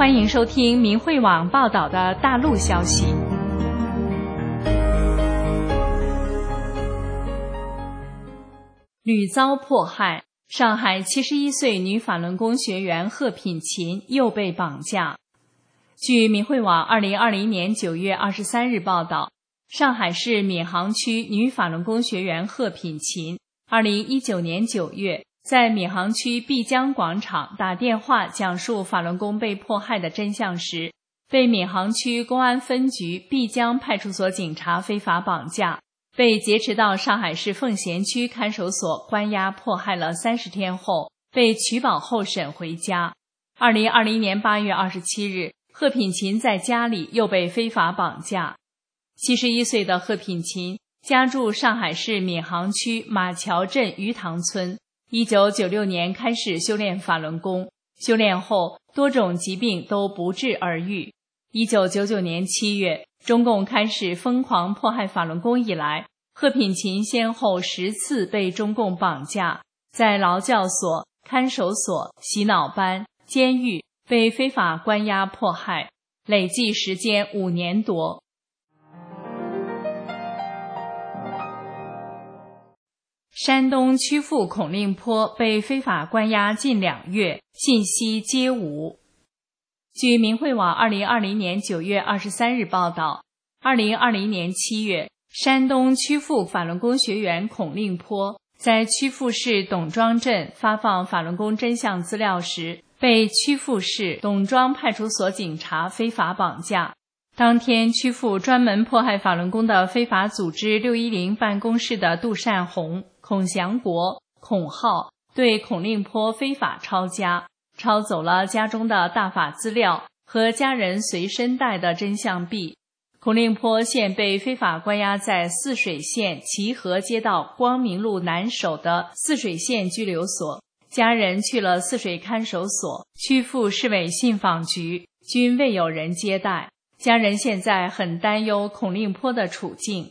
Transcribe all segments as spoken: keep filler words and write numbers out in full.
欢迎收听明慧网报道的大陆消息。屡遭迫害，上海七十一岁女法轮功学员贺品琴又被绑架。据明慧网二零二零年九月二十三日报道，上海市闵行区女法轮功学员贺品琴二零一九年九月在闵行区碧江广场打电话讲述法轮功被迫害的真相时，被闵行区公安分局碧江派出所警察非法绑架，被劫持到上海市奉贤区看守所关押迫害了三十天后，被取保候审回家。二零二零年八月二十七日，贺品琴在家里又被非法绑架。七十一岁的贺品琴家住上海市闵行区马桥镇鱼塘村，一九九六年开始修炼法轮功，修炼后多种疾病都不治而愈。一九九九年七月，中共开始疯狂迫害法轮功以来，贺品琴先后十次被中共绑架，在劳教所、看守所、洗脑班、监狱被非法关押迫害，累计时间五年多。山东曲阜孔令坡被非法关押近两月，信息皆无。据明慧网二零二零年九月二十三日报道，二零二零年七月，山东曲阜法轮功学员孔令坡在曲阜市董庄镇发放法轮功真相资料时，被曲阜市董庄派出所警察非法绑架。当天，曲阜专门迫害法轮功的非法组织六一零办公室的杜善红、孔祥国、孔浩对孔令坡非法抄家，抄走了家中的大法资料和家人随身带的真相币。孔令坡现被非法关押在泗水县齐河街道光明路南首的泗水县拘留所，家人去了泗水看守所、曲阜市委信访局，均未有人接待。家人现在很担忧孔令坡的处境。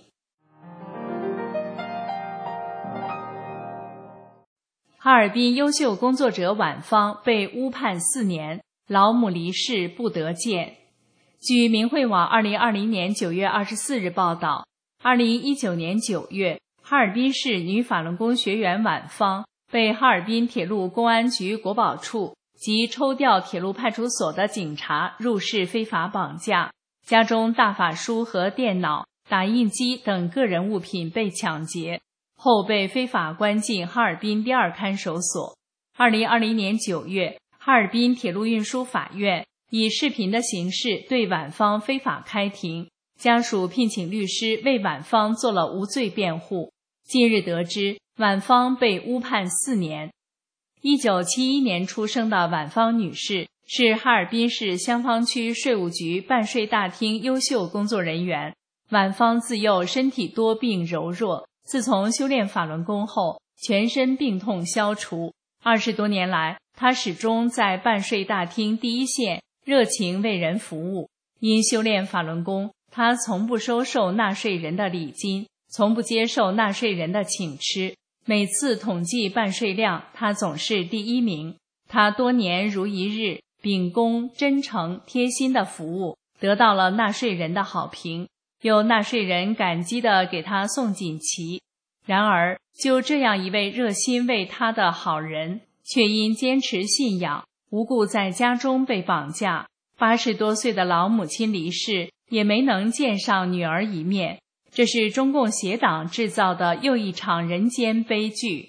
哈尔滨优秀工作者婉芳被误判四年，老母离世不得见。据明慧网二零二零年九月二十四日报道，二零一九年九月，哈尔滨市女法轮功学员婉芳被哈尔滨铁路公安局国保处及抽调铁路派出所的警察入室非法绑架，家中大法书和电脑、打印机等个人物品被抢劫，后被非法关进哈尔滨第二看守所。二零二零年九月，哈尔滨铁路运输法院以视频的形式对婉芳非法开庭，家属聘请律师为婉芳做了无罪辩护。近日得知，婉芳被误判四年。一九七一年出生的婉芳女士是哈尔滨市香坊区税务局办税大厅优秀工作人员。婉芳自幼身体多病柔弱，自从修炼法轮功后，全身病痛消除。二十多年来，她始终在办税大厅第一线热情为人服务。因修炼法轮功，她从不收受纳税人的礼金，从不接受纳税人的请吃。每次统计办税量，她总是第一名。她多年如一日，秉公、真诚、贴心的服务，得到了纳税人的好评。有纳税人感激地给她送锦旗。然而，就这样一位热心为她的好人，却因坚持信仰，无故在家中被绑架。八十多岁的老母亲离世，也没能见上女儿一面。这是中共邪党制造的又一场人间悲剧。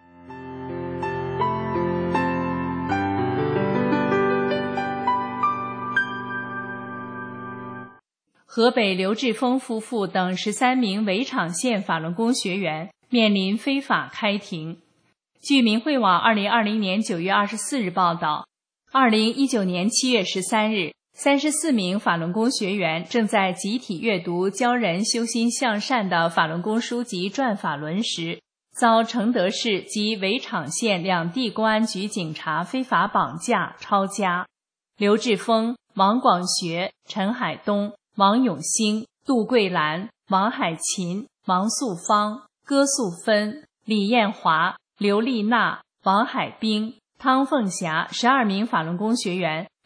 河北刘志峰夫妇等十三名围场县法轮功学员面临非法开庭。据明慧网二零二零年九月二十四日报道，二零一九年七月十三日，三十四名法轮功学员正在集体阅读教人修心向善的法轮功书籍《转法轮》时，遭承德市及围场县两地公安局警察非法绑架、抄家。刘志峰、王广学、陈海东、王永兴、杜桂兰、王海琴、王素芳、戈素芬、李艳华、刘丽娜、王海冰、汤凤霞十二名法轮功学员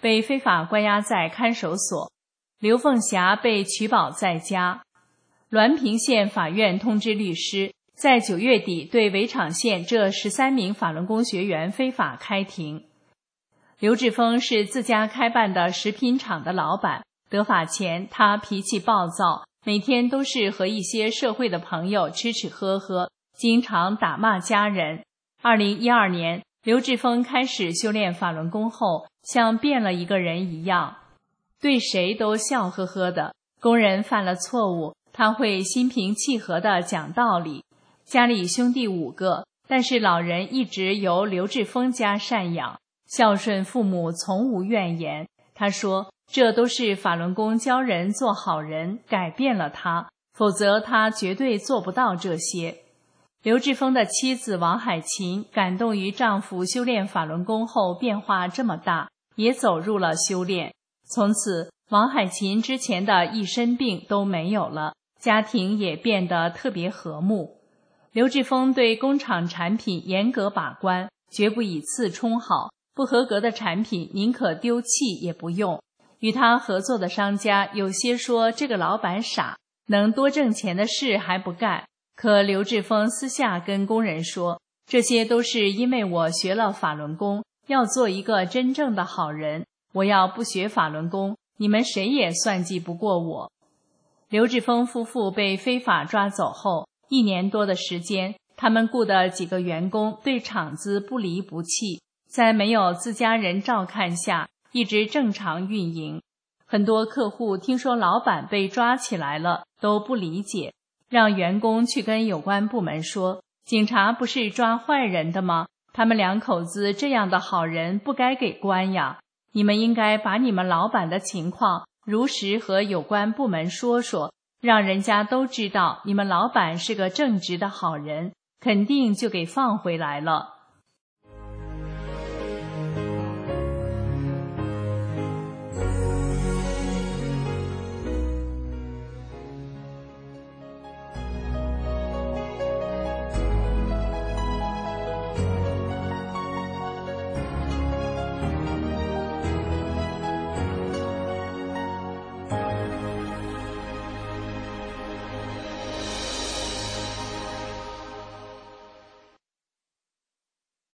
被非法关押在看守所，刘凤霞被取保在家。滦平县法院通知律师，在九月底对围场县这十三名法轮功学员非法开庭。刘志峰是自家开办的食品厂的老板，得法前他脾气暴躁，每天都是和一些社会的朋友吃吃喝喝，经常打骂家人。二零一二年，刘志峰开始修炼法轮功后，像变了一个人一样，对谁都笑呵呵的。工人犯了错误，他会心平气和地讲道理。家里兄弟五个，但是老人一直由刘志峰家赡养，孝顺父母，从无怨言。他说，这都是法轮功教人做好人，改变了他，否则他绝对做不到这些。刘志峰的妻子王海琴感动于丈夫修炼法轮功后变化这么大，也走入了修炼。从此，王海琴之前的一身病都没有了，家庭也变得特别和睦。刘志峰对工厂产品严格把关，绝不以次充好，不合格的产品宁可丢弃也不用。与他合作的商家有些说这个老板傻，能多挣钱的事还不干。可刘志峰私下跟工人说，这些都是因为我学了法轮功，要做一个真正的好人，我要不学法轮功，你们谁也算计不过我。刘志峰夫妇被非法抓走后，一年多的时间，他们雇的几个员工对厂子不离不弃，在没有自家人照看下，一直正常运营。很多客户听说老板被抓起来了，都不理解，让员工去跟有关部门说，警察不是抓坏人的吗？他们两口子这样的好人不该给关呀！你们应该把你们老板的情况如实和有关部门说说，让人家都知道你们老板是个正直的好人，肯定就给放回来了。